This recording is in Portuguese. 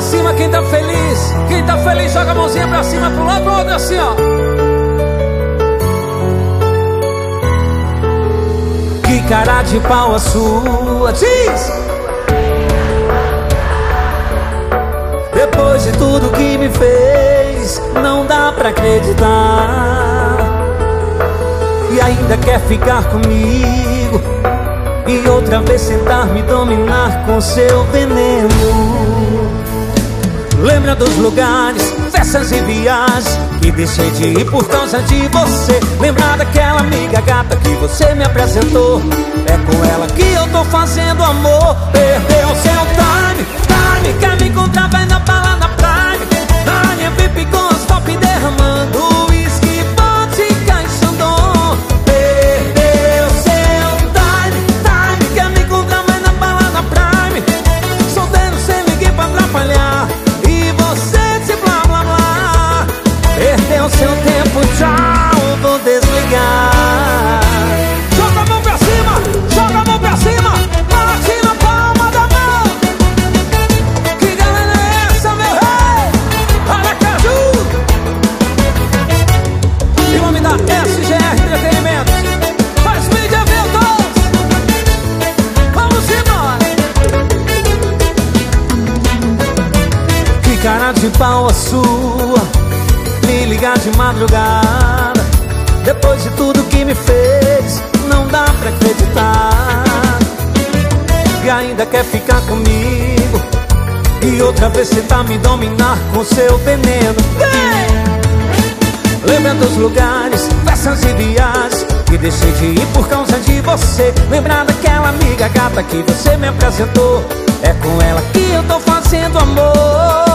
cima quem tá feliz. Quem tá feliz joga a mãozinha pra cima, pro lado, pro outro, assim, ó. Que cara de pau a sua, diz! Depois de tudo que me fez, não dá pra acreditar. E ainda quer ficar comigo e outra vez tentar me dominar com seu veneno. Lembra dos lugares, festas e viagens que deixei de ir por causa de você. Lembra daquela amiga gata que você me apresentou. É com ela que eu tô fazendo amor. Perdeu seu time, time. Quer me encontrar, vai na balada Prime. Na minha VIP com as top derramando uísque, vodka e Chandon. Perdeu seu time, time. Quer me encontrar, vai na balada Prime. Solteiro sem ninguém pra atrapalhar. Perdeu seu tempo, tchau, vou desligar. Joga a mão pra cima, joga a mão pra cima, bate na palma da mão. Que galera é essa, meu rei? Aracaju. Em nome da SGR Entretenimento, faz mídia eventos. Vamos embora. Que cara de pau a sua, me ligar de madrugada. Depois de tudo que me fez, não dá pra acreditar. E ainda quer ficar comigo e outra vez tentar me dominar com seu veneno. Lembra dos lugares, festas e viagens que deixei de ir por causa de você. Lembra daquela amiga gata que você me apresentou. É com ela que eu tô fazendo amor.